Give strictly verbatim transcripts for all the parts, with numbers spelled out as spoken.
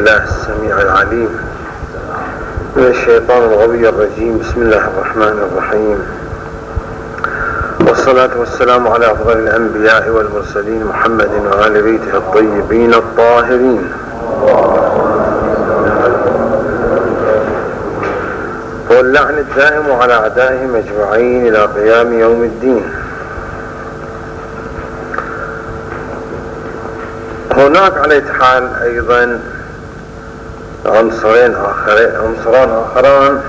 بالله السميع العليم من الشيطان الغوي الرجيم. بسم الله الرحمن الرحيم، والصلاة والسلام على أفضل الأنبياء والمرسلين محمد وآل بيته الطيبين الطاهرين، واللعن الدائم على أعدائهم أجمعين إلى قيام يوم الدين. هناك على حال أيضا عنصرين آخرين عنصران آخران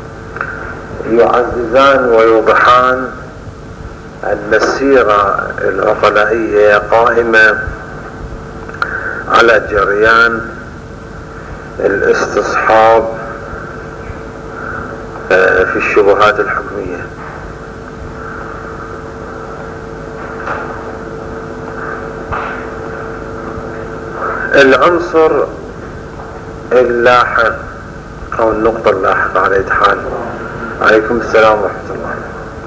يعززان ويوضحان أن السيرة العقلائية قائمة على جريان الاستصحاب في الشبهات الحكمية. العنصر اللاحق أو النقطة اللاحقة على أي حال. عليكم السلام ورحمة الله.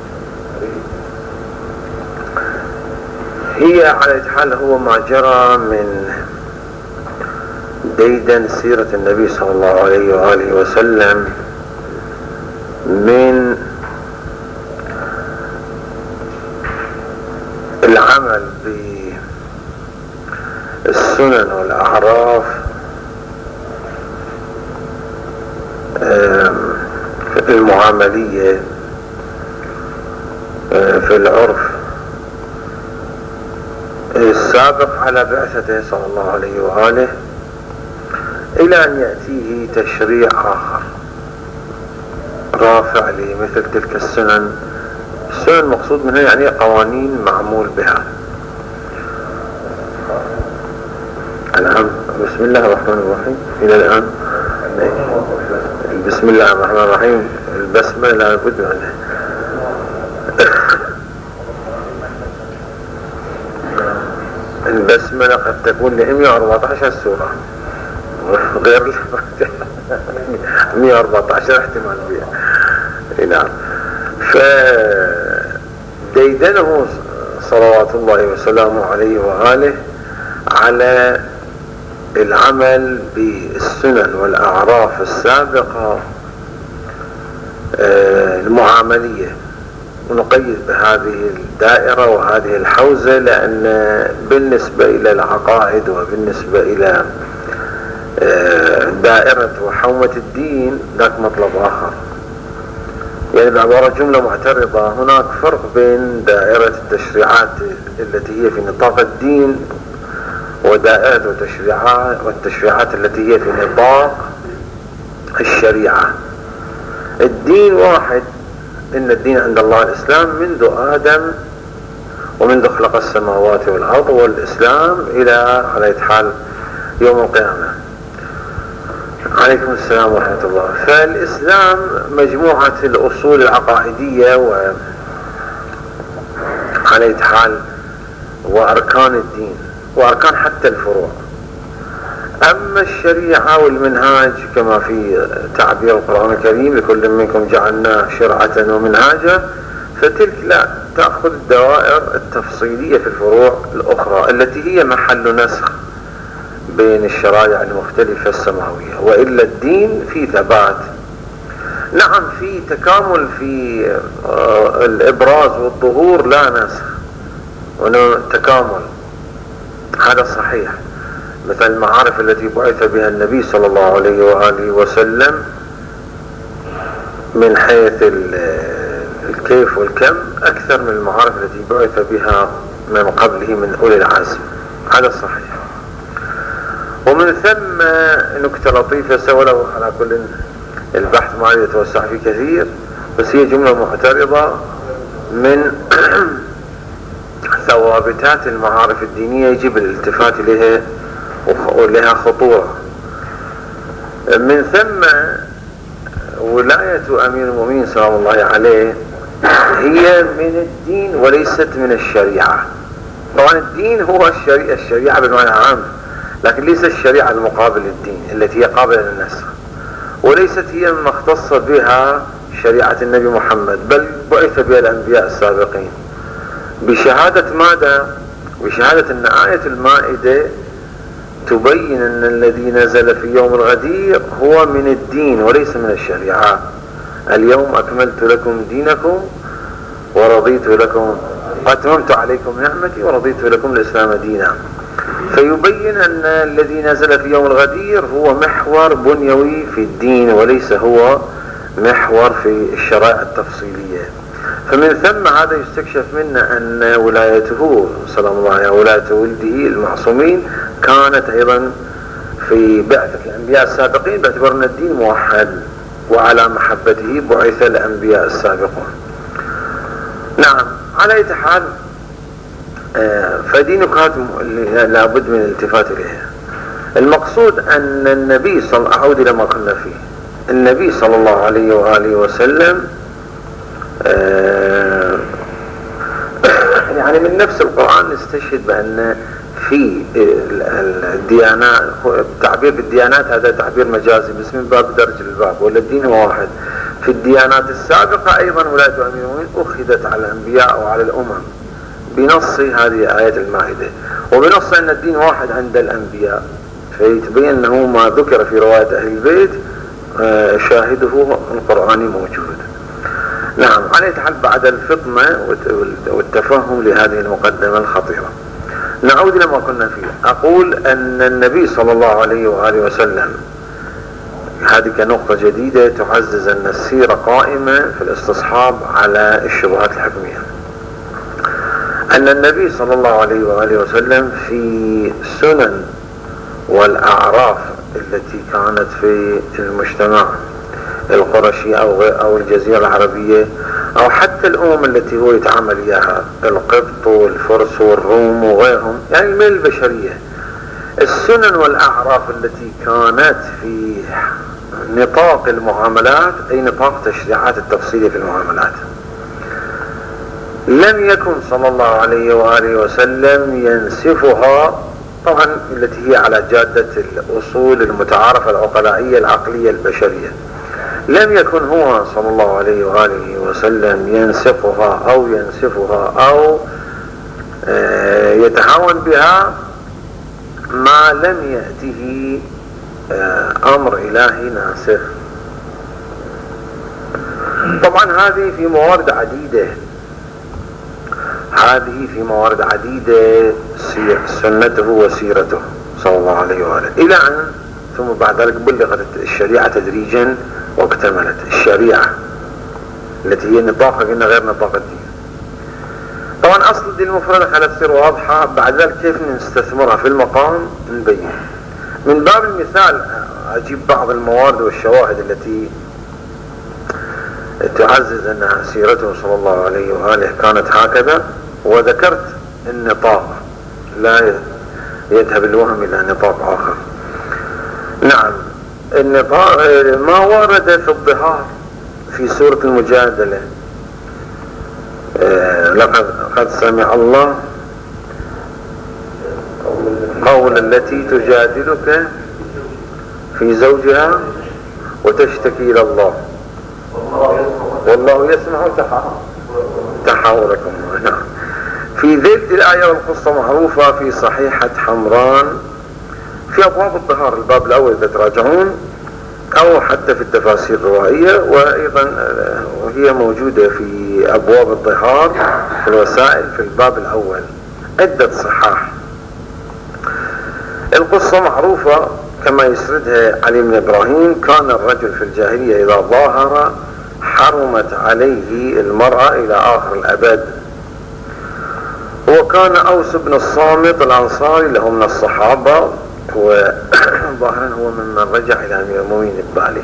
هي على أي حال هو ما جرى من ديدن سيرة النبي صلى الله عليه وآله وسلم من العمل بالسنن والأعراف المعاملية في العرف السابق على بعثته صلى الله عليه وآله، إلى أن يأتيه تشريع آخر رافع لمثل تلك السنن. السنن المقصود منها يعني قوانين معمول بها. الآن بسم الله الرحمن الرحيم إلى الآن بسم الله الرحمن الرحيم البسمة لا بد منها. البسمة قد تكون ل مئة وأربعة عشر سورة غير مئة وأربعة عشر احتمال بها. نعم. فديدنه صلوات الله وسلامه عليه وآله على العمل بالسنن والأعراف السابقة المعاملية، ونقيد بهذه الدائرة وهذه الحوزة، لأن بالنسبة إلى العقائد وبالنسبة إلى دائرة وحومة الدين ذاك مطلب آخر. يعني بعبارة جملة معترضة، هناك فرق بين دائرة التشريعات التي هي في نطاق الدين ودائرة التشريعات والتشريعات التي هي في نطاق الشريعة. الدين واحد، إن الدين عند الله الإسلام منذ آدم ومنذ خلق السماوات والأرض، والإسلام إلى على حال يوم القيامة. عليكم السلام ورحمة الله. فالإسلام مجموعة الأصول العقائدية و على حال وأركان الدين وأركان حتى الفروع. أما الشريعة والمنهاج كما في تعبير القرآن الكريم لكل منكم جعلنا شرعة ومنهاجا، فتلك لا تأخذ الدوائر التفصيلية في الفروع الأخرى التي هي محل نسخ بين الشرائع المختلفة السماوية. وإلا الدين في ثبات. نعم في تكامل في الإبراز والظهور، لا نسخ تكامل، هذا صحيح. مثل المعارف التي بعث بها النبي صلى الله عليه وآله وسلم من حيث الكيف والكم أكثر من المعارف التي بعث بها من قبله من أولي العزم، هذا صحيح. ومن ثم نكتة لطيفة سولوا على كل البحث ما يتوسع فيه كثير، بس هي جملة معترضة من ثوابتات المعارف الدينية يجب الالتفات إليها ولها خطوة. من ثم ولاية أمير المؤمنين سلام الله عليه هي من الدين وليست من الشريعة. طبعا الدين هو الشريعة, الشريعة بالمعنى العام، لكن ليست الشريعة المقابل للدين التي هي قابلة للنسخ، وليست هي ما اختص بها شريعة النبي محمد، بل بعث بها الأنبياء السابقين بشهادة ماذا؟ بشهادة أن آية المائدة تبين أن الذي نزل في يوم الغدير هو من الدين وليس من الشريعة. اليوم أكملت لكم دينكم ورضيت لكم وأتممت عليكم نعمتي ورضيت لكم الإسلام دينا. فيبين أن الذي نزل في يوم الغدير هو محور بنيوي في الدين وليس هو محور في الشرائع التفصيلية. فمن ثم هذا يستكشف منا أن ولايته سلام الله عليه ولاية ولده المعصومين كانت أيضا في بعثة الأنبياء السابقين، باعتبار أن الدين موحد وعلى محبته بعث الأنبياء السابقون. نعم، على أي حال فدي نكات لابد من الالتفات إليها. المقصود أن النبي صلى أعود إلى ما كنا فيه. النبي صلى الله عليه وآله وسلم يعني من نفس القرآن نستشهد بأن في الديانات، التعبير بالديانات هذا تعبير مجازي بس من باب درج الباب، ولا الدين واحد. في الديانات السابقة أيضا ولاية أمير المؤمنين أخذت على الأنبياء وعلى الأمم بنص هذه آية المائدة، وبنص أن الدين واحد عند الأنبياء، فيتبين أنه ما ذكر في رواية أهل البيت شاهده القرآني موجود. نعم، على حال بعد الفطنة والتفهم لهذه المقدمة الخطيرة نعود إلى ما كنا فيه. أقول أن النبي صلى الله عليه وآله وسلم، هذه كنقطة جديدة تعزز أن السيرة قائمة في الاستصحاب على الشبهات الحكمية، أن النبي صلى الله عليه وآله وسلم في سنن والأعراف التي كانت في المجتمع القرشي أو أو الجزيرة العربية أو حتى الأمم التي هو يتعامل إياها، القبط والفرس والروم وغيرهم، يعني من البشرية، السنن والأعراف التي كانت في نطاق المعاملات، أي نطاق تشريعات التفصيلية في المعاملات، لم يكن صلى الله عليه وآله وسلم ينسفها، طبعا التي هي على جادة الأصول المتعارفة العقلائية العقلية البشرية. لم يكن هو صلى الله عليه وآله وسلم ينسفها أو ينسفها أو يتهاون بها ما لم يأته أمر إلهي ناسخ. طبعا هذه في موارد عديدة، هذه في موارد عديدة سنته وسيرته صلى الله عليه وآله، إلى أن ثم بعد ذلك بلغت الشريعة تدريجا واكتملت الشريعة التي هي نطاقها قلنا غير نطاق الدين. طبعا أصل الدين المفردة خلت تصير واضحة، بعد ذلك كيف نستثمرها في المقام نبين. من باب المثال أجيب بعض الموارد والشواهد التي تعزز أن سيرته صلى الله عليه وآله كانت هكذا، وذكرت النطاق لا يذهب الوهم إلى نطاق آخر. نعم، النطاق ما ورد في الظهار في سورة المجادلة، لقد قد سمع الله قول التي تجادلك في زوجها وتشتكي إلى الله والله يسمع تحاوركم. نعم، في ذيل الآية والقصة معروفة في صحيحة حمران في أبواب الظهار، الباب الأول إذا تراجعون، أو حتى في التفاسير الروائية، وأيضا وهي موجودة في أبواب الظهار في الوسائل في الباب الأول، عدة صحاح. القصة معروفة كما يسردها علي بن إبراهيم: كان الرجل في الجاهلية إذا ظاهر حرمت عليه المرأة إلى آخر الأبد. وكان أوس بن الصامت الأنصاري له من الصحابة، وظاهرا هو ممن رجع إلى أمير المؤمنين البالي.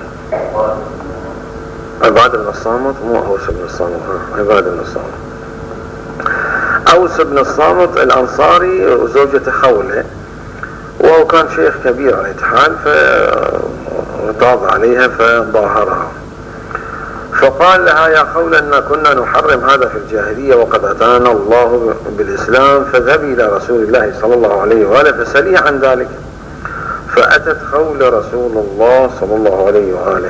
عبادة بن الصامت، مو أوس بن الصامت، عبادة بن الصامت. أوس بن الصامت الأنصاري وزوجة خولة، وهو كان شيخ كبير على حال، فغضب عليها فظاهرها، فقال لها: يا خولة إنا كنا نحرم هذا في الجاهلية وقد أتانا الله بالإسلام، فاذهبي إلى رسول الله صلى الله عليه وآله فسأليه عن ذلك. فأتت خولة رسول الله صلى الله عليه وآله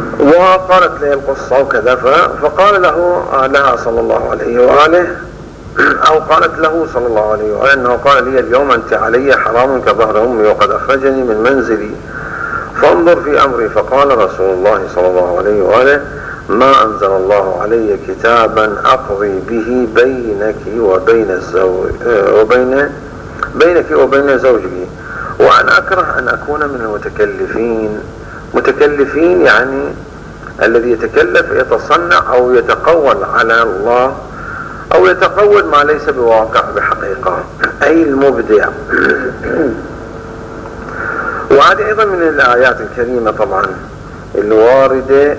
وقالت له القصة وكذا، فقال له لها صلى الله عليه وآله: أو قالت له صلى الله عليه وآله أنه قال لي اليوم أنت علي حرام كظهر أمي وقد أخرجني من منزلي فانظر في أمري. فقال رسول الله صلى الله عليه وآله ما أنزل الله علي كتابا أقضي به بينك وبين الزوج وبين بينك وبين زوجك وأنا أكره أن أكون من المتكلفين. متكلفين يعني الذي يتكلف يتصنع أو يتقول على الله أو يتقول ما ليس بواقع بحقيقة، أي المبدع. وهذه أيضا من الآيات الكريمة طبعا الواردة.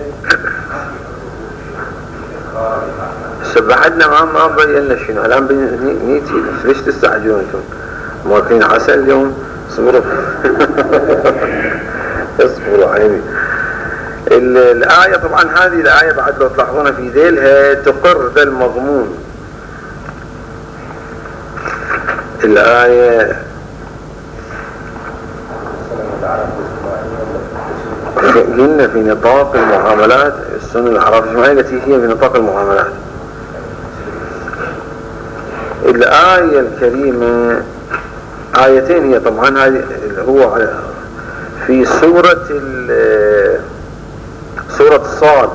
سبحتنا ما ما بينا شنو الآن بنيتي ليش تستعجلون انتم؟ ماكلين عسل اليوم؟ اصبروا اصبروا عيني. الآية طبعا هذه الآية بعد لو تلاحظون في ذيلها تقر ذا المضمون. الآية قلنا في نطاق المعاملات السنة العرب الاجتماعية التي هي في نطاق المعاملات. الآية الكريمة آيتين هي طبعا هذه هو في سورة سورة صاد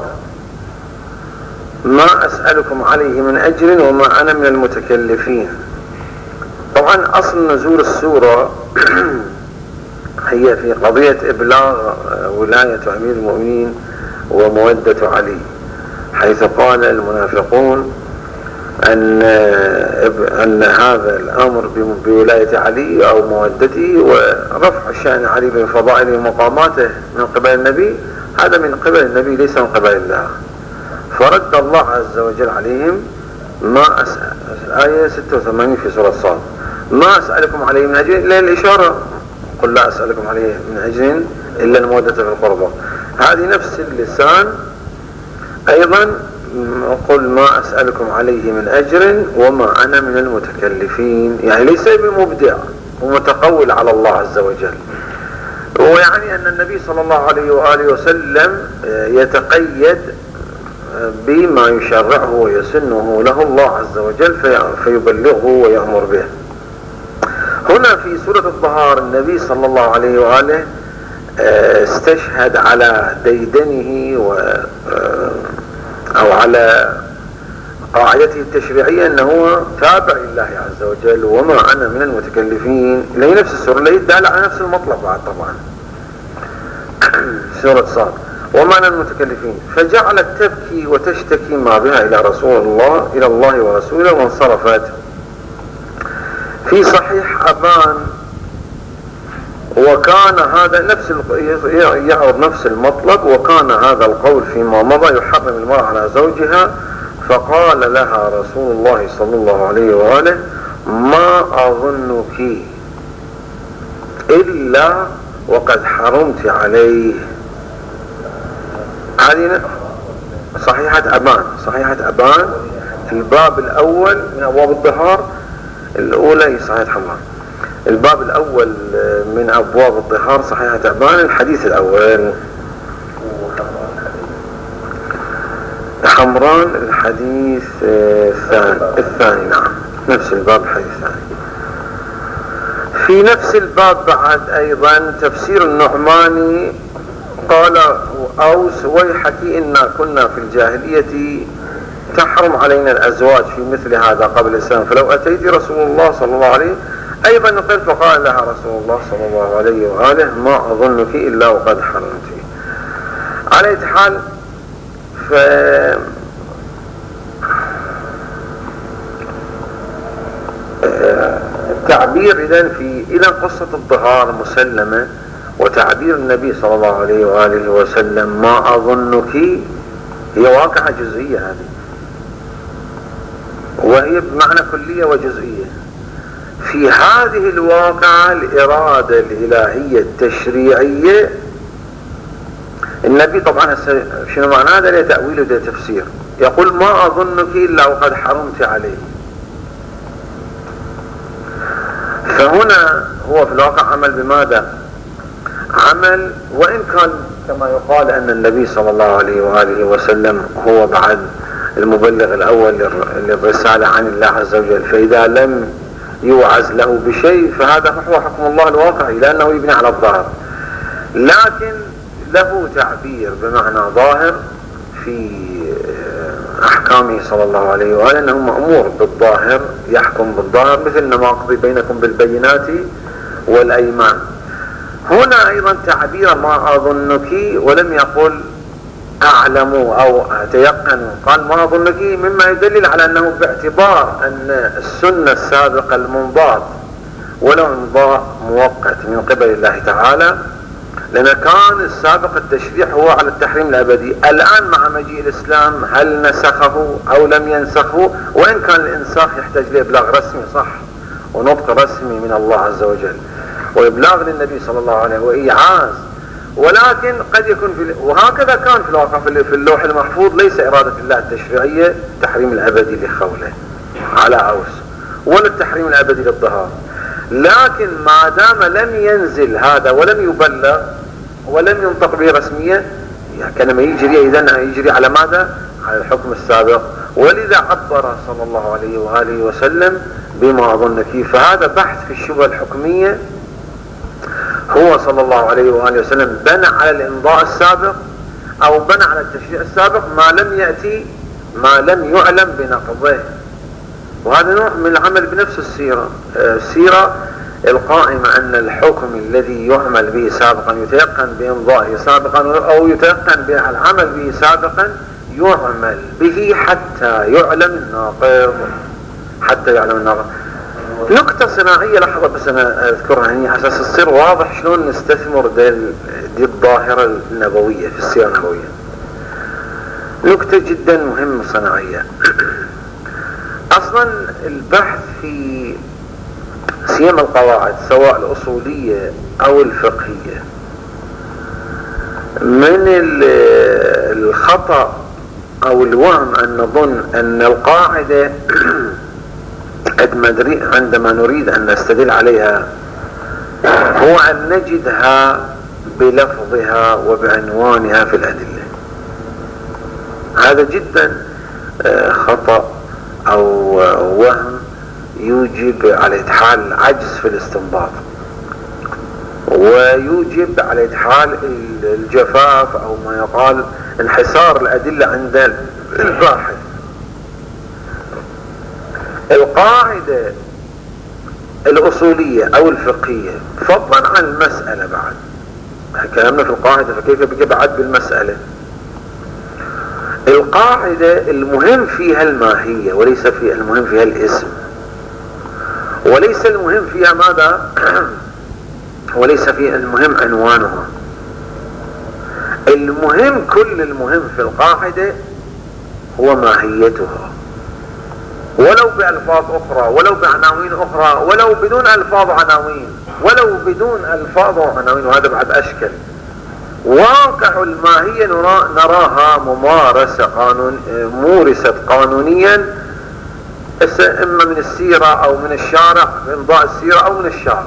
ما أسألكم عليه من أجر وما أنا من المتكلفين. طبعا أصل نزول السورة هي في قضية إبلاغ ولاية أمير المؤمنين ومودة علي، حيث قال المنافقون أن أن هذا الأمر بولاية علي أو مودته ورفع شأن علي بفضائل مقاماته من قبل النبي هذا من قبل النبي ليس من قبل الله. فرد الله عز وجل عليهم ما أسأل آية ستة وثمانين في سورة صاد ما أسألكم عليه من أجر إلا الإشارة قل لا أسألكم عليه من أجر إلا المودة في القربى. هذه نفس اللسان أيضا قل ما أسألكم عليه من أجر وما أنا من المتكلفين، يعني ليس بمبدع ومتقول على الله عز وجل. ويعني أن النبي صلى الله عليه وآله وسلم يتقيد بما يشرعه ويسنه له الله عز وجل فيبلغه ويأمر به. هنا في سورة الطهار النبي صلى الله عليه وآله استشهد على ديدنه و أو على قاعدته التشريعية أنه تابع لله عز وجل وما أنا من المتكلفين، اللي هي نفس السورة اللي يدل على نفس المطلب بعد طبعا سورة صاد وما أنا المتكلفين. فجعلت تبكي وتشتكي ما بها إلى رسول الله إلى الله ورسوله وانصرفت. في صحيح أبان وكان هذا نفس يعرض نفس المطلب وكان هذا القول فيما مضى يحرم المرأة على زوجها. فقال لها رسول الله صلى الله عليه وآله ما أظنك إلا وقد حرمت عليه. هذه صحيحة أبان صحيحة أبان الباب الأول من أبواب الطهار الأولى هي صحيحة حمران. الباب الأول من أبواب الطهار صحيحة أبان الحديث الأول. حمران الحديث الثاني الثاني نعم نفس الباب الحديث الثاني. في نفس الباب بعد أيضا تفسير النعماني قال أوس ويحك إنا كنا في الجاهلية تحرم علينا الأزواج في مثل هذا قبل الإسلام فلو أتيت رسول الله صلى الله عليه أيضا نقل فقال لها رسول الله صلى الله عليه وآله ما أظنك إلا وقد حرمت. على أي حال ف التعبير إذن في إلى قصة الظهار مسلمة وتعبير النبي صلى الله عليه وآله وسلم ما أظنك هي واقعة جزئية هذه وهي بمعنى كلية وجزئية. في هذه الواقعة الإرادة الإلهية التشريعية النبي طبعا شنو معنى هذا له تأويل وله تفسير. يقول ما أظنك إلا وقد حرمت عليه. فهنا هو في الواقع عمل بماذا؟ عمل وإن كان كما يقال أن النبي صلى الله عليه وآله وسلم هو بعد المبلغ الأول للرسالة عن الله عز وجل، فإذا لم يوعز له بشيء فهذا هو حكم الله الواقعي لأنه يبني على الظاهر، لكن له تعبير بمعنى ظاهر في أحكامه صلى الله عليه وآله أنه مأمور بالظاهر، يحكم بالظاهر مثل ما أقضي بينكم بالبينات والأيمان. هنا أيضا تعبير ما أظنك، ولم يقل أعلم أو أتيقن، قال ما أظنك، مما يدلل على أنه باعتبار أن السنة السابقة المنضاد ولو انضاء مؤقت من قبل الله تعالى، لأن كان السابق التشريع هو على التحريم الأبدي. الآن مع مجيء الإسلام هل نسخه أو لم ينسخه؟ وإن كان الإنساخ يحتاج لإبلاغ رسمي صح ونطق رسمي من الله عز وجل وإبلاغ للنبي صلى الله عليه وسلم وإيعاز، ولكن قد يكون في، وهكذا كان في الواقع في اللوح المحفوظ ليس إرادة الله التشريعية التحريم الأبدي لخوله على أوس ولا التحريم الأبدي للظهار، لكن ما دام لم ينزل هذا ولم يبلغ ولم ينطق به رسميا كان ما يجري، إذن يجري على ماذا؟ على الحكم السابق. ولذا عبر صلى الله عليه وآله وسلم بما أظن فيه. فهذا بحث في الشبهة الحكمية، هو صلى الله عليه وآله وسلم بنى على الإمضاء السابق أو بنى على التشريع السابق ما لم يأتي، ما لم يعلم بنقضه. وهذا نوع من العمل بنفس السيرة، السيرة القائمة أن الحكم الذي يعمل به سابقا يتيقن بإمضائه سابقا أو يتيقن بالعمل به سابقا يعمل به حتى يعلم الناقض، حتى يعلم الناقض. نقطة صناعية لحظة بس أنا أذكرها هنا حساس تصير واضح شلون نستثمر دي, دي الظاهرة النبوية في السيرة النبوية. نقطة جدا مهمة صناعية. أصلا البحث في سيما القواعد سواء الأصولية أو الفقهية من الخطأ أو الوهم أن نظن أن القاعدة عندما نريد أن نستدل عليها هو أن نجدها بلفظها وبعنوانها في الأدلة. هذا جدا خطأ أو وهم يوجب على إتحال عجز في الاستنباط، ويوجب على إتحال الجفاف أو ما يقال انحسار الأدلة عند الباحث. القاعدة الأصولية أو الفقهية فضلا عن المسألة بعد، كلامنا في القاعدة فكيف بك بعد بالمسألة. القاعدة المهم فيها الماهية وليس فيها المهم فيها الاسم، وليس المهم فيها ماذا وليس فيها المهم عنوانها. المهم كل المهم في القاعدة هو ماهيتها، ولو بألفاظ أخرى ولو بعناوين أخرى ولو بدون ألفاظ وعناوين ولو بدون ألفاظ وعناوين، وهذا بعد أشكل. واقع الماهية نرى نراها ممارسة قانون مورست قانونيا إما من السيرة أو من الشارع، من إمضاء السيرة أو من الشارع.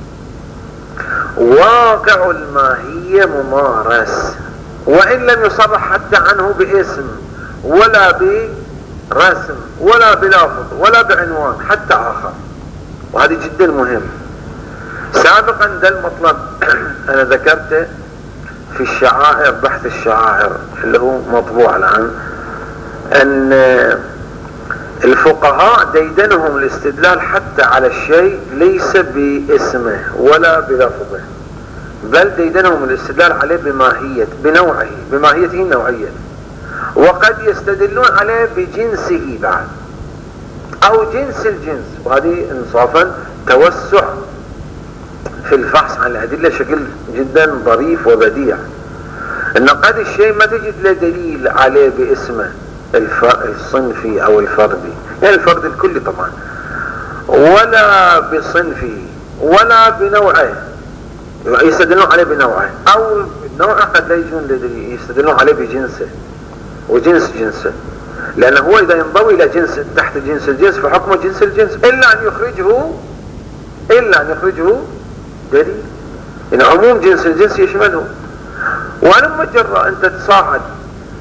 واقع الماهية ممارس وإن لم يصرح حتى عنه باسم ولا برسم ولا بلفظ ولا بعنوان حتى آخر، وهذه جدا مهم. سابقا ده المطلب أنا ذكرته في الشعائر، بحث الشعائر اللي هو مطبوع الآن، أن الفقهاء ديدنهم الاستدلال حتى على الشيء ليس باسمه ولا بلفظه، بل ديدنهم الاستدلال عليه بماهية بنوعه بماهيته النوعية، وقد يستدلون عليه بجنسه بعد أو جنس الجنس. وهذه انصافا توسع في الفحص عن الأدلة شكل جدا ظريف وبديع، أن قد الشيء ما تجد له دليل عليه باسمه الصنفي أو الفردي، يعني الفرد الكلي طبعا، ولا بصنفه ولا بنوعه، يستدلون عليه بنوعه، أو نوعه قد لا يجون دليل يستدلون عليه بجنسه وجنس جنسه، لأنه هو إذا ينضوي إلى جنس تحت جنس الجنس فحكمه جنس الجنس إلا أن يخرجه إلا أن يخرجه دليل، إن عموم جنس الجنس يشمله. ولما جرى أن تتصاعد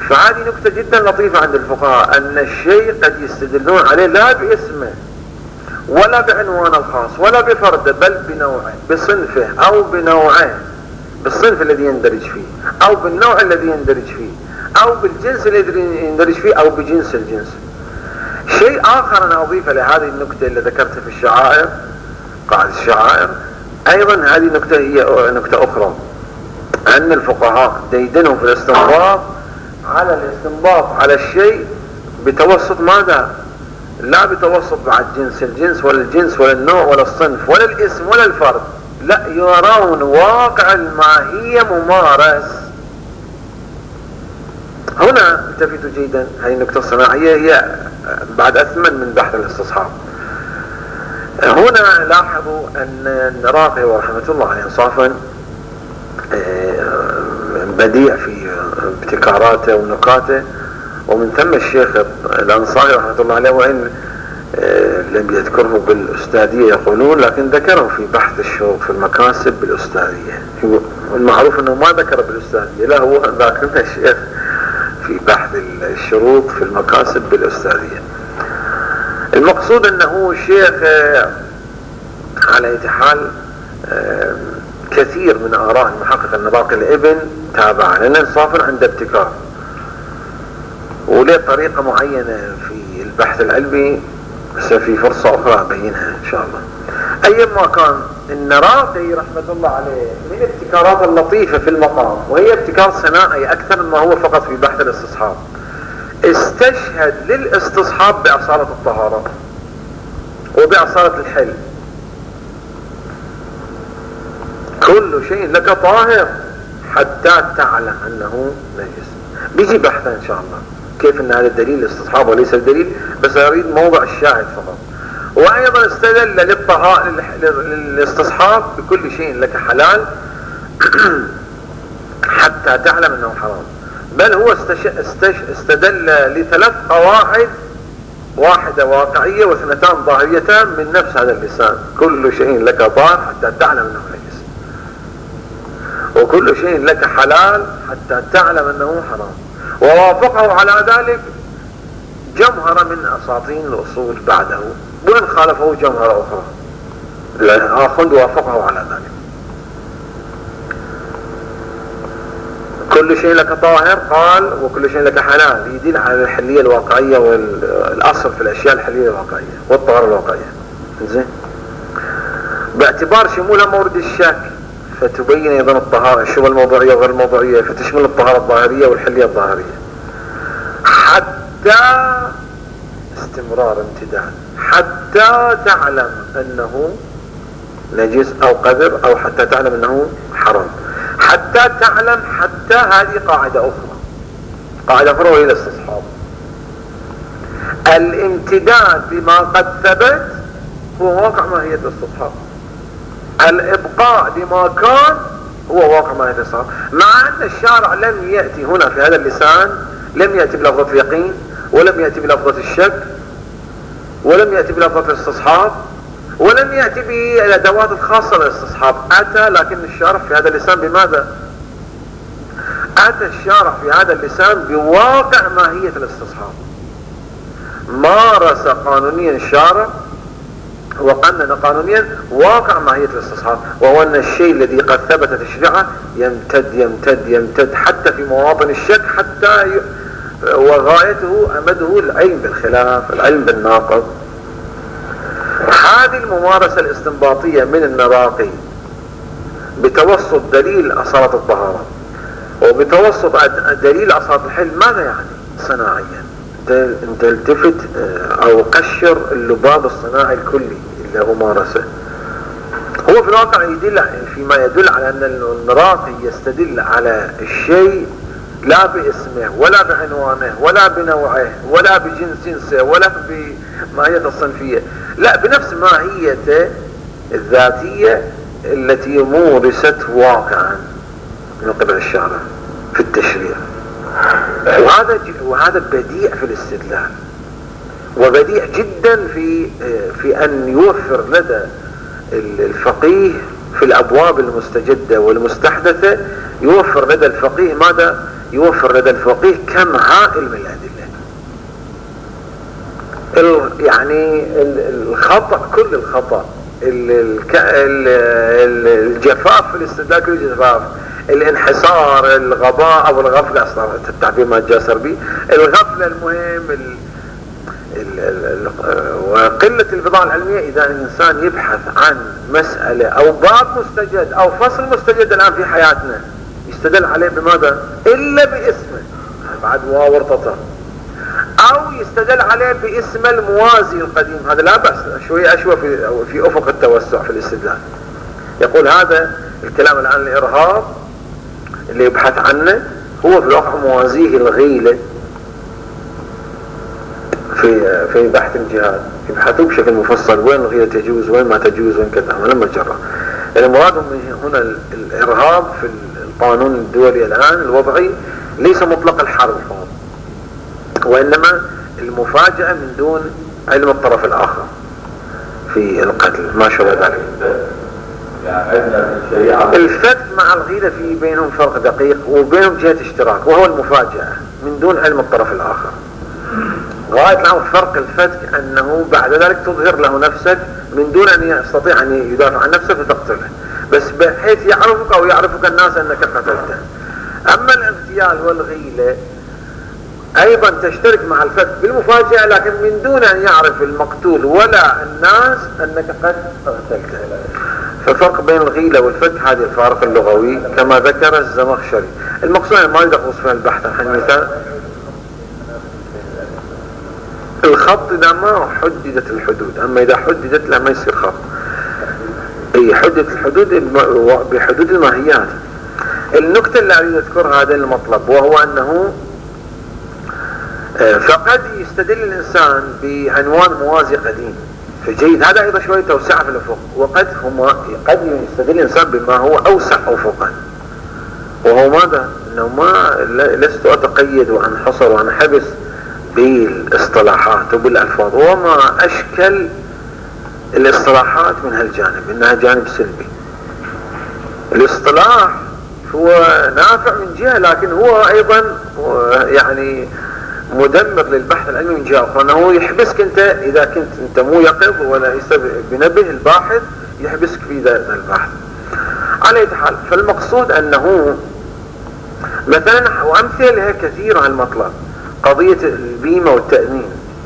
فهذه نكتة جدا لطيفة عند الفقهاء، أن الشيء قد يستدلون عليه لا باسمه ولا بعنوانه الخاص ولا بفرده، بل بنوعه، بصنفه أو بنوعه، بالصنف الذي يندرج فيه أو بالنوع الذي يندرج فيه أو بالجنس الذي يندرج فيه أو بجنس الجنس. شيء آخر أنا أضيفه لهذه النكتة اللي ذكرتها في الشعائر، قاعدة الشعائر، أيضا هذه النكتة هي نكتة أخرى، أن الفقهاء ديدنهم في الاستنباط على الاستنباط على الشيء بتوسط ماذا؟ لا بتوسط بعد جنس الجنس ولا الجنس ولا النوع ولا الصنف ولا الاسم ولا الفرد، لا، يرون واقع الماهية ممارس. هنا التفتوا جيدا، هذه النكتة الصناعية هي بعد أثمن من بحث الاستصحاب. هنا لاحظوا أن النراقي ورحمة الله عليه انصافا بديع في ابتكاراته ونكاته، ومن ثم الشيخ الأنصاري رحمة الله عليه، وإن لم يذكره بالأستاذية يقولون، لكن ذكره في بحث الشروط في المكاسب بالأستاذية. المعروف أنه ما ذكر بالأستاذية، لا، هو ذاكرنا الشيخ في بحث الشروط في المكاسب بالأستاذية. المقصود أنه الشيخ على أي حال كثير من آراء المحقق النراقي الابن تابعا، لأن انصافا عنده ابتكار وليه طريقة معينة في البحث العلمي، في فرصة أخرى أبينها إن شاء الله. أيما كان النراقي رحمة الله عليه من الابتكارات اللطيفة في المقام، وهي ابتكار صناعي أكثر مما هو فقط في بحث الاستصحاب، استشهد للاستصحاب بأصالة الطهارة وبأصالة الحل. كل شيء لك طاهر حتى تعلم أنه نجس. بيجي بحثا إن شاء الله كيف أن هذا الدليل الاستصحاب وليس الدليل، بس أريد موضع الشاهد فقط. وأيضا استدل للطهارة للاستصحاب بكل شيء لك حلال حتى تعلم أنه حرام، بل هو استش... استش... استدل لثلاث قواعد، واحدة واقعية واثنتان ظاهريتان من نفس هذا اللسان: كل شيء لك طاهر حتى تعلم أنه نجس، وكل شيء لك حلال حتى تعلم أنه حرام. ووافقه على ذلك جمهرة من أساطين الأصول بعده، وإن خالفه جمهرة أخرى. الآخر وافقه على ذلك. كل شيء لك طاهر قال وكل شيء لك حلال، يدل على الحلية الواقعية والأصل في الأشياء الحلية الواقعية والطهارة الواقعية. زين، باعتبار شمولها مورد الشك فتبين أيضا الطهارة الشبهة الموضوعية وغير الموضوعية، فتشمل الطهارة الظاهرية والحلية الظاهرية، حتى استمرار امتداد حتى تعلم أنه نجس أو قذر، أو حتى تعلم أنه حرام. حتى تعلم، حتى هذه قاعدة أخرى، قاعدة أخرى وهي الاستصحاب. الامتداد بما قد ثبت هو واقع ماهية الاستصحاب، الإبقاء لما كان هو واقع ماهية الاستصحاب، مع أن الشارع لم يأتي هنا في هذا اللسان، لم يأتي بلفظة اليقين ولم يأتي بلفظة الشك ولم يأتي بلفظة الاستصحاب ولم يأتي بالأدوات الخاصة للاستصحاب. أتى لكن الشارع في هذا اللسان بماذا؟ أتى الشارع في هذا اللسان بواقع ماهية الاستصحاب. مارس قانونيا الشارع وقنن قانونيا واقع ماهية الاستصحاب، وهو أن الشيء الذي قد ثبت تشريعه يمتد يمتد يمتد حتى في مواطن الشك، حتى ي... وغايته أمده العلم بالخلاف، العلم بالناقض. هذه الممارسة الاستنباطية من النراقي بتوسط دليل أصالة الطهارة وبتوسط دليل أصالة الحل، ماذا يعني صناعيا؟ انت التفت او قشر اللباب الصناعي الكلي اللي هو مارسه. هو في الواقع يدل فيما يدل على ان النراقي يستدل على الشيء لا باسمه ولا بعنوانه ولا بنوعه ولا بجنس جنسه ولا بماهيته الصنفية، لا، بنفس ماهيته الذاتية التي مورست واقعا من قبل الشارع في التشريع. وهذا وهذا بديع في الاستدلال، وبديع جدا في في ان يوفر لدى الفقيه في الابواب المستجدة والمستحدثة، يوفر لدى الفقيه ماذا؟ يوفر لدى الفقيه كم هائل من الأدلة. يعني الخطأ، كل الخطأ، الجفاف في الاستدلال، كل الجفاف، الانحصار، الغباء او الغفلة، اصلا التعبير ما جاسر به، الغفلة المهم، ال ال ال وقلة البضاعة العلمية. اذا الانسان يبحث عن مسألة او باب مستجد او فصل مستجد الان في حياتنا، يستدل عليه بماذا؟ الا باسمه، بعد واو ارتطر، او يستدل عليه باسم الموازي القديم، هذا لا بأس، شوية اشوى في, في افق التوسع في الاستدلال. يقول هذا الكلام الان الارهاب اللي يبحث عنه هو في الواقع موازيه الغيلة في في بحث الجهاد، يبحثوا بشكل مفصل وين الغيلة تجوز وين ما تجوز وين كذا، لما جرى. المراد من هنا الارهاب في القانون الدولي الان الوضعي ليس مطلق الحرب فقط، وإنما المفاجأة من دون علم الطرف الآخر في القتل، ما شابه ذلك. الفتك مع الغيلة في بينهم فرق دقيق وبينهم جهة اشتراك، وهو المفاجأة من دون علم الطرف الآخر. غاية الأمر فرق الفتك أنه بعد ذلك تظهر له نفسك من دون أن يستطيع أن يدافع عن نفسه فتقتله، بس بحيث يعرفك أو يعرفك الناس أنك قتلته. أما الاغتيال والغيلة ايضا تشترك مع الفتك بالمفاجأة، لكن من دون ان يعرف المقتول ولا الناس انك قد قتلته. فالفرق بين الغيلة والفتك هذه الفارق اللغوي كما ذكر الزمخشري. المقصود ما يقدر في البحث عن مثال الخط اذا ما حددت الحدود، اما اذا حددت لا ما يصير خط. اي حددت الحدود بحدود الماهيات. النكتة اللي اريد اذكرها هذا المطلب، وهو انه فقد يستدل الإنسان بعنوان موازي قديم فجيد، هذا أيضا شوية توسع في الأفق، وقد هم قد يستدل الإنسان بما هو أوسع أفقا، وهو ماذا؟ أنه ما لست أتقيد وأنحصر وأنحبس بالاصطلاحات وبالألفاظ، وما أشكل الاصطلاحات من هالجانب إنها جانب سلبي. الاصطلاح هو نافع من جهة، لكن هو أيضا يعني مدمر للبحث العلمي من جهة أخرى، أنه يحبسك أنت إذا كنت أنت مو يقظ ولا بنبه الباحث، يحبسك في ذا البحث. على أي حال، فالمقصود أنه مثلا وأمثلة لها كثيرة المطلب، قضية البيمة والتأمين.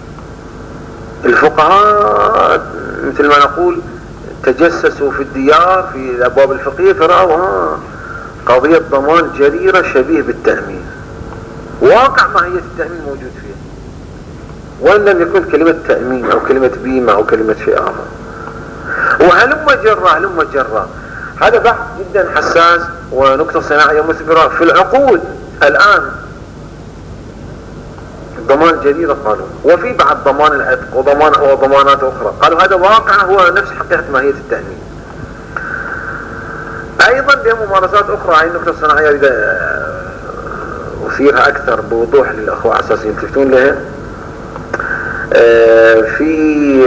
الفقهاء مثل ما نقول تجسسوا في الديار في الأبواب الفقهية فرأوا قضية ضمان جريرة شبيه بالتأمين، واقع ماهية التأمين موجود فيه، وإن لم يكن كلمة تأمين أو كلمة بيمة أو كلمة شيء آخر. وهلم جرى هلم جرى هذا بحث جدا حساس ونقطة صناعية مثمرة في العقود الآن. ضمان جريرة قالوا، وفي بعد ضمان العتق وضمان وضمانات أخرى، قالوا هذا واقع هو نفس حقيقة ماهية التأمين. أيضا بها ممارسات أخرى، هاي النقطة الصناعية إذا أثيرها أكثر بوضوح للأخوة أساسا يلتفتون لها. في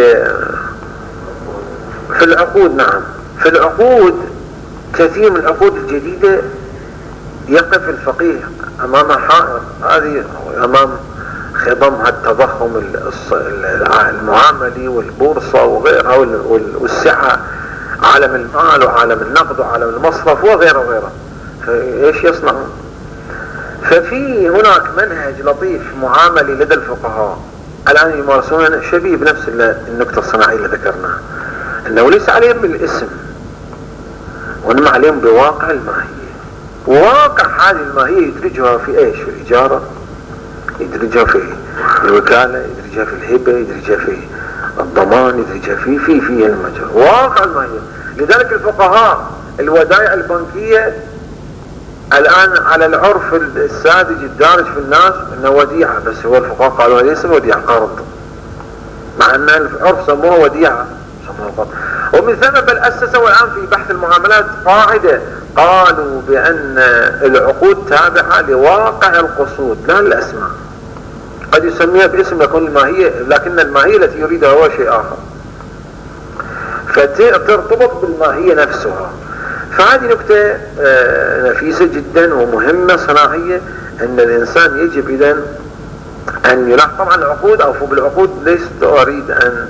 في العقود، نعم في العقود كثير من العقود الجديدة يقف الفقيه أمام حائط، هذه أمام خضمها التضخم المعاملي والبورصة وغيرها والسعة، عالم المال وعالم النقد وعالم المصرف وغيره وغيره. فإيش يصنعون؟ ففي هناك منهج لطيف معاملي لدى الفقهاء الآن يمارسون شبيه بنفس النقطة الصناعية اللي ذكرناها، أنه ليس عليهم بالاسم وإنما عليهم بواقع الماهية. واقع هذه الماهية يدرجها في إيش؟ في الإجارة، يدرجها في الوكالة، يدرجها في الهبة، يدرجها في الضمان، يدرجها في في في المجال واقع الماهية. لذلك الفقهاء الودائع البنكية الآن على العرف الساذج الدارج في الناس انه وديعة، بس هو الفقهاء قالوا ليس وديعة، قرض، مع ان العرف سموها وديعة سموها قرض. ومن ثم بل أسسوا الآن في بحث المعاملات قاعدة، قالوا بأن العقود تابعة لواقع القصود لا الأسماء. قد يسميها باسم يكون الماهية، لكن الماهية التي يريدها هو شيء آخر، فترتبط بالماهية نفسها. فهذه نكتة نفيسة جدا ومهمة صناعية أن الإنسان يجب إذن أن يلاحظ طبعا العقود أو فوق العقود. ليست أريد أن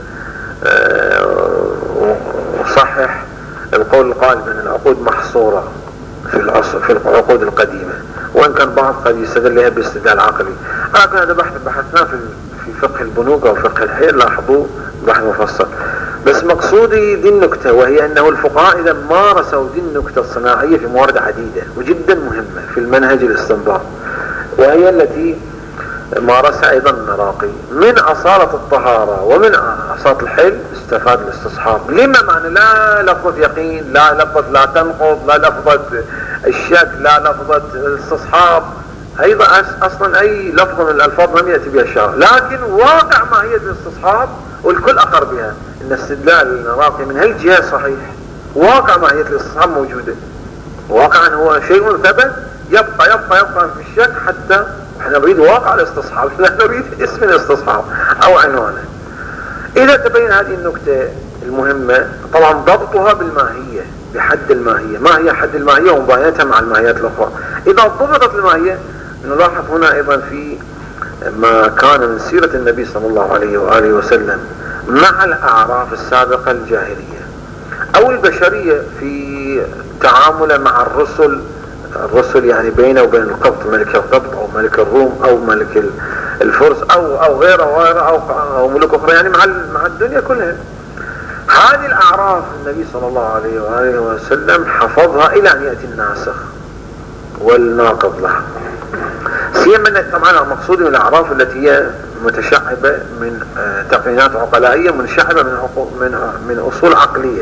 أصحح القول القائل بأن العقود محصورة في العصر في العقود القديمة، وإن كان بعض قد يستدل لها باستدلال عقلي. لكن هذا بحث بحثناه في في فقه البنوك أو فقه الحيل، لاحظوا بحث مفصل. بس مقصودي دي النكتة، وهي أنه الفقهاء إذا مارسوا دي النكتة الصناعية في موارد عديدة وجدا مهمة في المنهج الاستنباط، وهي التي مارسها أيضا العراقي. من أصالة الطهارة ومن أصالة الحل استفاد الاستصحاب. لما معنى لا لفظة يقين، لا لفظة لا تنقض، لا لفظة الشك، لا لفظة الاستصحاب. أيضا أصلا أي لفظ من الألفاظ لم يأتي بها الشرع، لكن واقع ماهية الاستصحاب والكل أقر بها إن استدلال العراقي من هالجهة صحيح. واقع ماهية الاستصحاب موجودة، واقعا هو شيء ثبت يبقى يبقى يبقى في الشك، حتى احنا نريد واقع الاستصحاب، لا نريد اسم الاستصحاب او عنوانه. اذا تبين هذه النكتة المهمة، طبعا ضبطها بالماهية، بحد الماهية. ما هي حد الماهية ومباينتها مع الماهيات الاخرى؟ اذا ضبطت الماهية، نلاحظ هنا ايضا في ما كان من سيرة النبي صلى الله عليه وآله وسلم مع الاعراف السابقة الجاهلية او البشرية في تعامله مع الرسل الرسل يعني بينه وبين القبط، ملك القبط او ملك الروم او ملك الفرس او او غيره وغيره او او ملوك اخرى، يعني مع مع الدنيا كلها. هذه الاعراف النبي صلى الله عليه واله وسلم حفظها الى ان ياتي الناسخ والناقض لها. سيما طبعا المقصود من الاعراف التي هي متشعبه من تقنينات عقلائيه، منشعبه من من من اصول عقليه.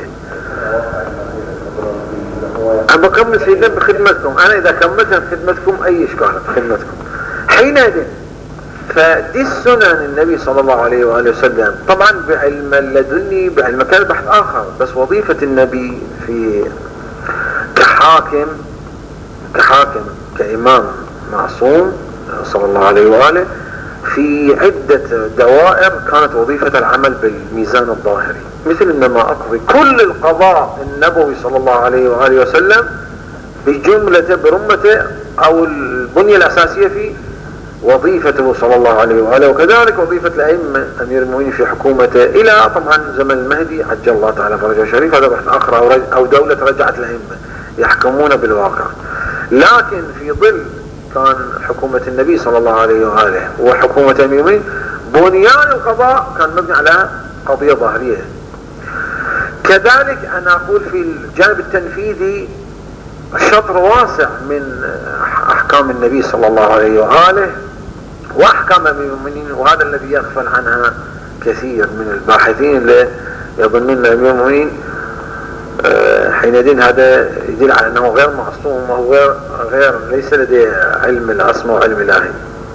أنا بكمل سيدنا بخدمتكم، أنا إذا كملت بخدمتكم أي إشكال بخدمتكم حينئذ. فدي السنن النبي صلى الله عليه وآله وسلم، طبعا بعلم اللدني بعلم كان بحث آخر، بس وظيفة النبي في كحاكم كحاكم كإمام معصوم صلى الله عليه وآله في عدة دوائر كانت وظيفة العمل بالميزان الظاهري، مثل إنما أقضي كل القضاء النبوي صلى الله عليه وآله وسلم بجملته برمته أو البنية الأساسية في وظيفته صلى الله عليه وآله، وكذلك وظيفة الأئمة أمير المؤمنين في حكومته إلى طبعا زمن المهدي عجل الله تعالى فرجه الشريف. هذا بحث آخر، أو دولة رجعت الأئمة يحكمون بالواقع. لكن في ظل كان حكومة النبي صلى الله عليه وآله وحكومة أمير المؤمنين بنيان القضاء كان مبني على قضية ظاهرية. كذلك أنا أقول في الجانب التنفيذي شطر واسع من أحكام النبي صلى الله عليه وآله وأحكام أمير المؤمنين، وهذا الذي يغفل عنها كثير من الباحثين اللي يظنون أمير المؤمنين حينئذ هذا يدل على أنه غير معصوم وهو غير, غير ليس لديه علم العصمة وعلم الإلهي،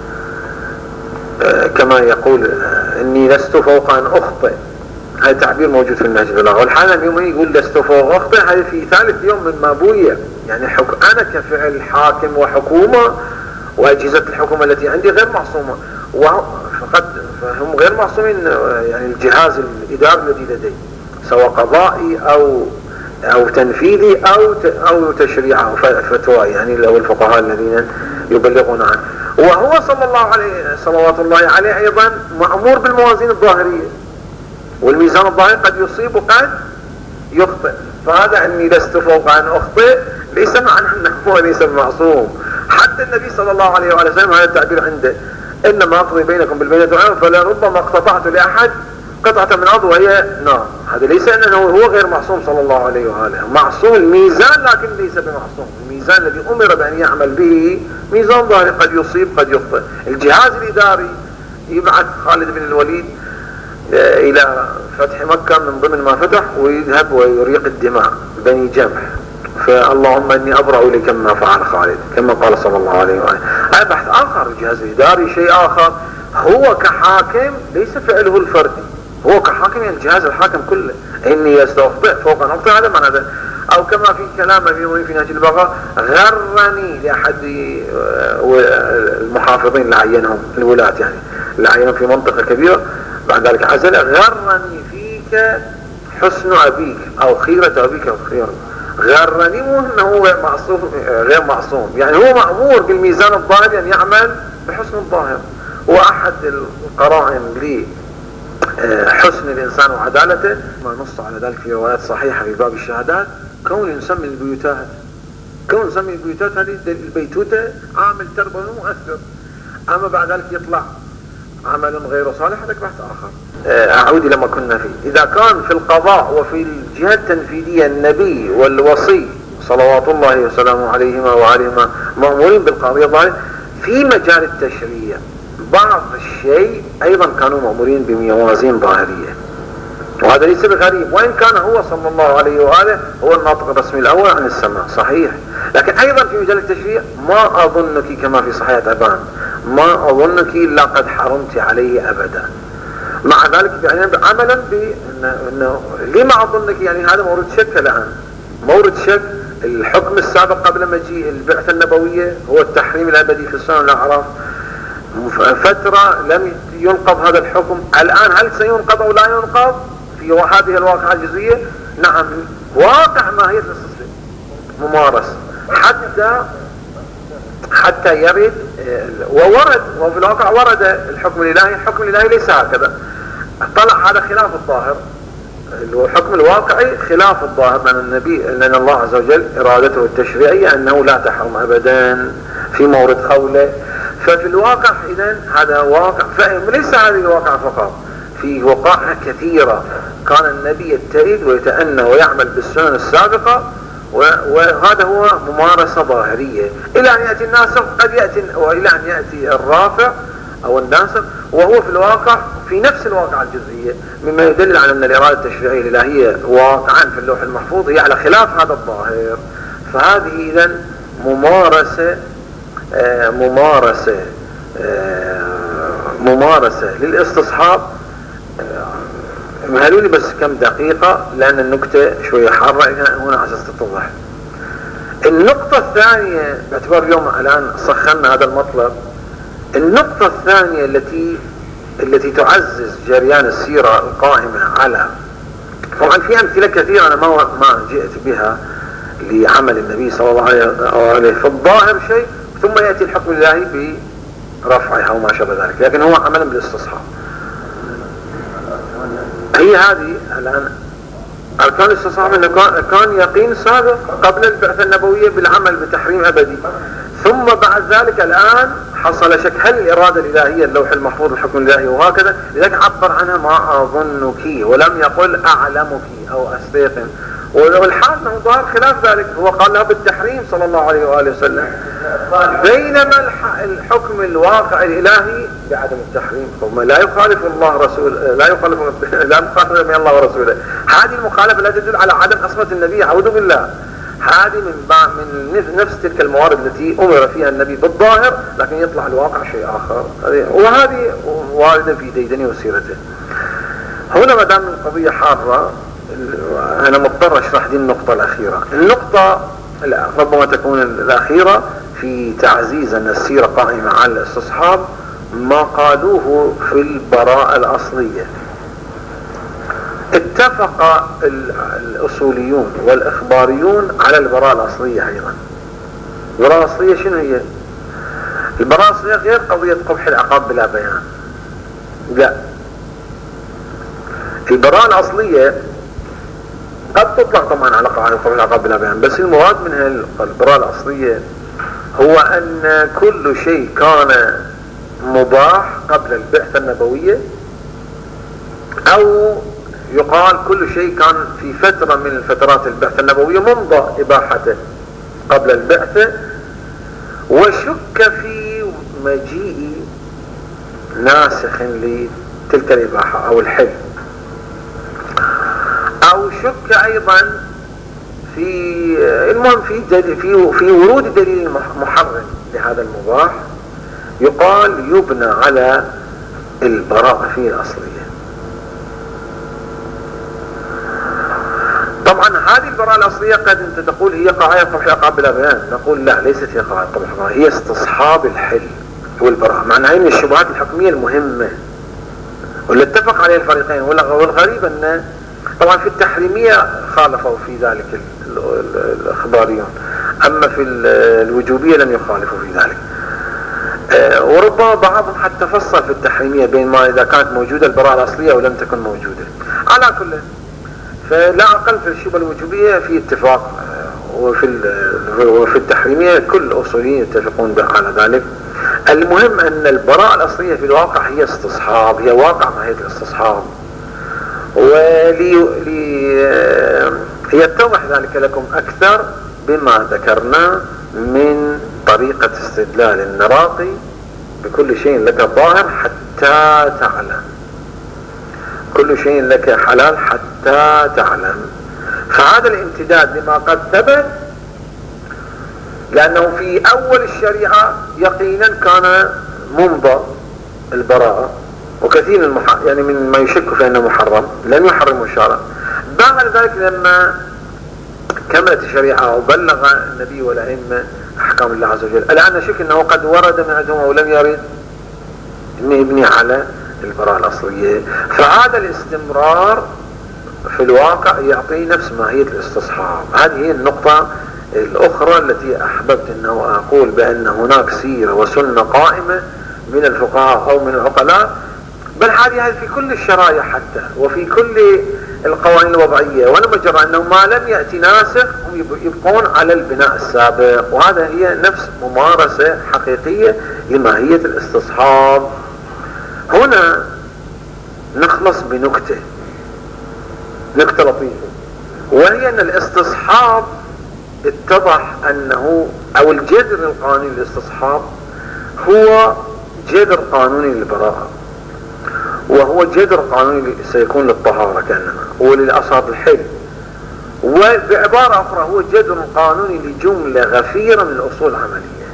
كما يقول إني لست فوق أن أخطئ. هذا تعبير موجود في النهج البلاغة. والحالة اليوم يقول لست فوق أخطئ، هذا في ثالث يوم من ما بوية، يعني حك... أنا كفعل حاكم وحكومة وأجهزة الحكومة التي عندي غير معصومة، وفقد فهم غير معصومين، يعني الجهاز الإداري الذي لدي سواء قضائي أو أو تنفيذي أو أو تشريع أو فتوى، يعني لو الفقهاء الذين يبلغون عنه. وهو صلى الله عليه صلوات الله عليه أيضا مأمور بالموازين الظاهرية، والميزان الظاهري قد يصيب وقد يخطئ. فهذا أني لست فوق أن أخطئ ليس معنى أنه هو ليس معصوم. حتى النبي صلى الله عليه وسلم هذا التعبير عنده، إنما أقضي بينكم بالبينة والعدل فلربما اقتطعت لأحد قطعة من عضو وهي نار. هذا ليس أنه هو غير معصوم صلى الله عليه وآله، معصوم الميزان لكن ليس بمعصوم. الميزان الذي أمر بأن يعمل به ميزان ظاهري قد يصيب قد يخطئ. الجهاز الإداري يبعث خالد بن الوليد إلى فتح مكة من ضمن ما فتح ويذهب ويريق الدماء بني جمح، فاللهم إني أبرأ إليك مما فعل خالد كما قال صلى الله عليه وآله. هذا بحث آخر. الجهاز الإداري شيء آخر. هو كحاكم ليس فعله الفردي، هو كحاكم يعني الجهاز الحاكم كله. إني أستخطئ فوق أن أخطئ، هذا معنى هذا. أو كما في كلام أمير في نهج البلاغة غرني لأحد المحافظين اللي عينهم الولاة، يعني اللي عينهم في منطقة كبيرة، بعد ذلك عزل، غرني فيك حسن أبيك أو خيرة أبيك أو خيرة غرني مو انه هو معصوم غير معصوم، يعني هو مأمور بالميزان الظاهري ان يعمل بحسن الظاهر. واحد القرائن لحسن الانسان وعدالته ما نص على ذلك في روايات صحيحة في باب الشهادات، كون الانسان من البيوتات، كون الانسان من البيوتات هذه البيتوتة عامل تربوي مؤثر. اما بعد ذلك يطلع عمل غير صالح هذا بحث اخر. اعود لما كنا فيه، اذا كان في القضاء وفي الجهة التنفيذية النبي والوصي صلوات الله وسلامه عليهما وعليهما مأمورين بالقضية الظاهرية، في مجال التشريع بعض الشيء ايضا كانوا مأمورين بموازين ظاهرية، وهذا ليس بغريب، وان كان هو صلى الله عليه وآله هو الناطق الرسمي الاول عن السماء صحيح، لكن ايضا في مجال التشريع ما اظنك كما في صحيح ابان ما اظنك الا قد حرمت عليه ابدا. مع ذلك يعني عملا بانه لما اظنك، يعني هذا مورد شك الان، مورد شك. الحكم السابق قبل مجيء البعثة النبوية هو التحريم الابدي في السنن والاعراف، فترة لم ينقض هذا الحكم، الان هل سينقض او لا ينقض في هذه الواقعة الجزئية؟ نعم، واقع ماهية الاستثناء ممارس حتى حتى يرد وورد، وفي الواقع ورد الحكم الالهي. الحكم الالهي ليس هكذا، طلع هذا خلاف الظاهر، الحكم الواقعي خلاف الظاهر، لأن النبي لأن الله عز وجل إرادته التشريعية أنه لا تحرم أبدا في مورد خوله. ففي الواقع إذن هذا واقع، فليس هذه الواقع فقط، في وقائع كثيرة كان النبي يتئد ويتأنى ويعمل بالسنن السابقة، وهذا هو ممارسة ظاهرية إلى أن يأتي الناسخ، قد يأتي وإلى أن يأتي الرافع أو الناسخ، وهو في الواقع في نفس الواقع الجزئية، مما يدل على أن الإرادة التشريعية الإلهية واقعا في اللوح المحفوظ هي على خلاف هذا الظاهر. فهذه إذن ممارسة آه ممارسة آه ممارسة للاستصحاب. آه مهلوني بس كم دقيقة لأن النكتة شوية حارة هنا عشان تتضح. النقطة الثانية باعتبار اليوم الآن سخنا هذا المطلب، النقطة الثانية التي التي تعزز جريان السيرة القائمة على، طبعا في أمثلة كثيرة أنا ما ما جئت بها لعمل النبي صلى الله عليه وسلم في الظاهر شيء، ثم يأتي الحكم الإلهي برفعها وما شابه ذلك، لكن هو عملا بالاستصحاب. هي هذه الآن أركان الاستصحاب، أنه كان يقين سابق قبل البعثة النبوية بالعمل بتحريم أبدي، ثم بعد ذلك الآن حصل شك هل الإرادة الإلهية اللوح المحفوظ الحكم الإلهي وهكذا، لذلك عبر عنها ما أظنك ولم يقل أعلمك أو أستيقن، والحال أنه ظهر خلاف ذلك، هو قال لها بالتحريم صلى الله عليه وآله وسلم، بينما الحكم الواقع الإلهي بعدم التحريم، ثم لا يخالف الله رسول لا يخالف لا يخالف من الله ورسوله. هذه المخالفة لا تدل على عدم عصمة النبي، أعوذ بالله، هذه من من نفس تلك الموارد التي أمر فيها النبي بالظاهر، لكن يطلع الواقع شيء آخر، وهذه واردة في ديدنه وسيرته. هنا ما دام القضية حارة أنا مضطر أشرح دي النقطة الأخيرة. النقطة ربما تكون الأخيرة في تعزيز أن السيرة قائمة على الاستصحاب، ما قالوه في البراءة الأصلية. اتفق الأصوليون والإخباريون على البراءة الأصلية أيضا. البراءة الأصلية شنو هي؟ البراءة الأصلية غير قضية قبح العقاب بلا بيان، لا، البراءة الأصلية قد تطلق طبعا على قبح العقاب بلا بيان، بس المراد منها البراءة الأصلية هو أن كل شيء كان مباح قبل البعثة النبوية، أو يقال كل شيء كان في فترة من الفترات البعثة النبوية ممضى إباحته قبل البعثة، وشك في مجيء ناسخ لتلك الإباحة أو الحل، أو شك أيضا في المهم في في في ورود دليل محرم لهذا المباح، يقال يبنى على البراءة فيه الأصلية. طبعا هذه البراءة الأصلية قد انت تقول هي قضايا قبح العقاب بلا بيان، نقول لا، ليست هي قضايا قبح العقاب، هي استصحاب الحل والبراءة، مع انها من الشبهات الحكمية المهمة واللي اتفق عليه الفريقين. والغريب ان طبعا في التحريمية خالفوا في ذلك الإخباريون، أما في الوجوبية لم يخالفوا في ذلك. وربما بعضهم حتى فصل في التحريمية بين ما إذا كانت موجودة البراءة الأصلية ولم تكن موجودة. على كل، فلا أقل في الشبهة الوجوبية في اتفاق، وفي وفي التحريمية كل الأصوليين يتفقون على ذلك. المهم أن البراءة الأصلية في الواقع هي استصحاب، هي واقع ماهية الاستصحاب. وليتضح ذلك لكم أكثر بما ذكرنا من طريقة استدلال النراقي بكل شيء لك ظاهر حتى تعلم، كل شيء لك حلال حتى تعلم. فهذا الامتداد لما قد ثبت، لأنه في أول الشريعة يقينا كان ممضى البراءة، وكثير المح... يعني من ما يشك في أنه محرم لم يحرم الشرع. بعد ذلك لما كملت الشريعة وبلغ النبي والأئمة أحكام الله عز وجل، الآن نشك أنه قد ورد من عندهم أو لم يرد أن يبني على البراءة الأصلية. فهذا الاستمرار في الواقع يعطي نفس ماهية الاستصحاب. هذه هي النقطة الأخرى التي أحببت أنه أقول بأن هناك سيرة وسنة قائمة من الفقهاء أو من العقلاء، بل هذه في كل الشرائع حتى وفي كل القوانين الوضعية، ولما جرى أنه ما لم يأتي ناسخ هم يبقون على البناء السابق. وهذا هي نفس ممارسة حقيقية لماهية الاستصحاب. هنا نخلص بنكتة نكتة لطيفة، وهي أن الاستصحاب اتضح أنه أو الجذر القانوني للاستصحاب هو جذر قانوني للبراءة، وهو جذر قانوني سيكون للطهارة كأنما وللأصاب الحل، وبعبارة أخرى هو جذر قانوني لجملة غفيرة من الأصول العملية.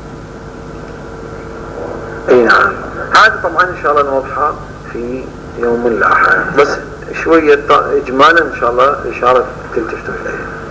أي نعم، هذا طبعا إن شاء الله نوضحها في يوم لاحق، بس شوية إجمالا إن شاء الله إشارة تلتفتوا إليه.